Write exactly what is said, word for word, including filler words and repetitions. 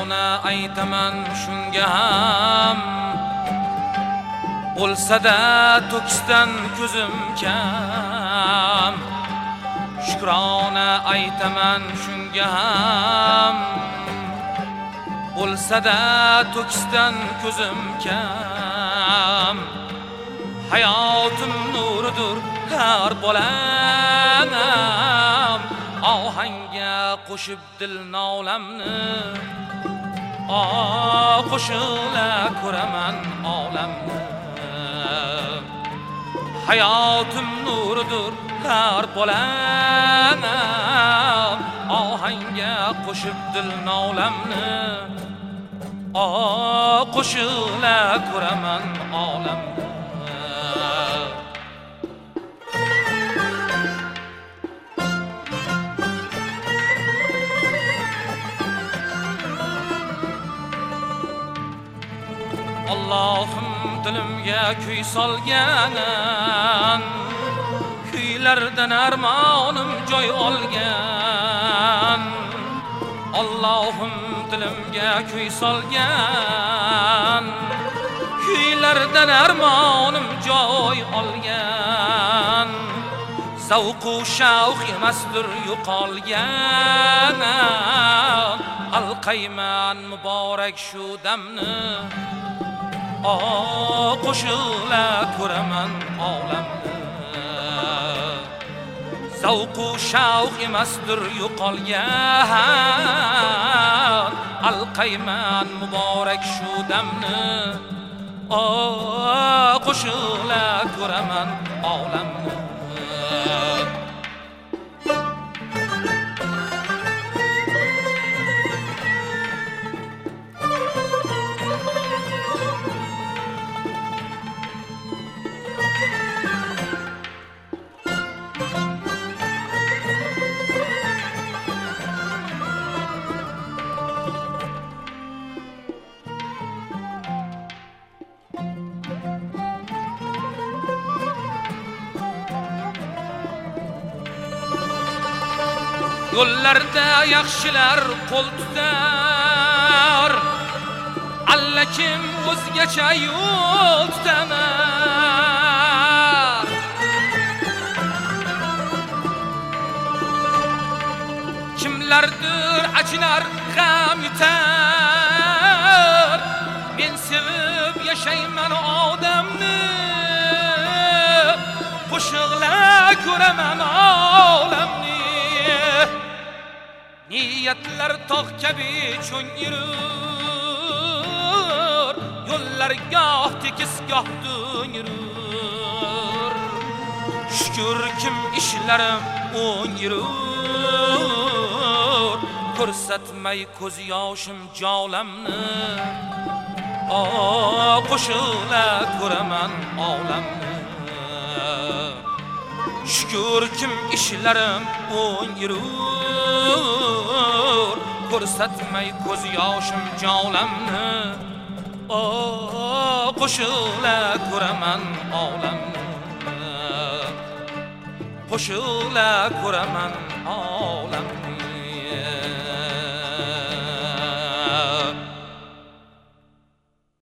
Shukrona aytaman shunga ham bo'lsa-da to'kisdan ko'zim kam. Shukrona aytaman shunga ham bo'lsa-da to'kisdan ko'zim kam. Hayotim nuridir har bolam, ohangga qo'shib dil nolamni, oh qo'shila ko'raman olamni. Hayotim nuridir har bolam, ohangga qo'shib dil nolamni, oh qo'shila ko'raman olamni. Allohim dilimga kuy solgan, kuylardan armonim joy olgan. Allohim dilimga kuy solgan, kuylardan armonim joy olgan. Zavqu shavq emasdir yo'qolgan, alqayman muborak shu damni, oh qo'shila ko'raman olamni. Zavqu shavq emasdir yo'qolgan, alqayman muborak shu damni, oh qo'shila ko'raman olamni. Yo'llarda yaxshilar qo'l tutar, allakim o'zgacha yo'l tutanar. Kimlardir achinar g'am yutar, men sevib yashayman odamni, qo'shig'la ko'raman olamni. Niyatlar tog' kabi cho'ng yurur, yo'llar goh tekis goh do'ng yurur. Shukr kim ishlarim o'ng yurur, ko'rsatmay ko'z yoshim jolamni, oh qo'shila ko'raman olamni. Shukr kim ishlarim o'ng yurur, ko'rsatmay ko'z yoshim jolamni, oh qo'shila ko'raman olamni, qo'shila ko'raman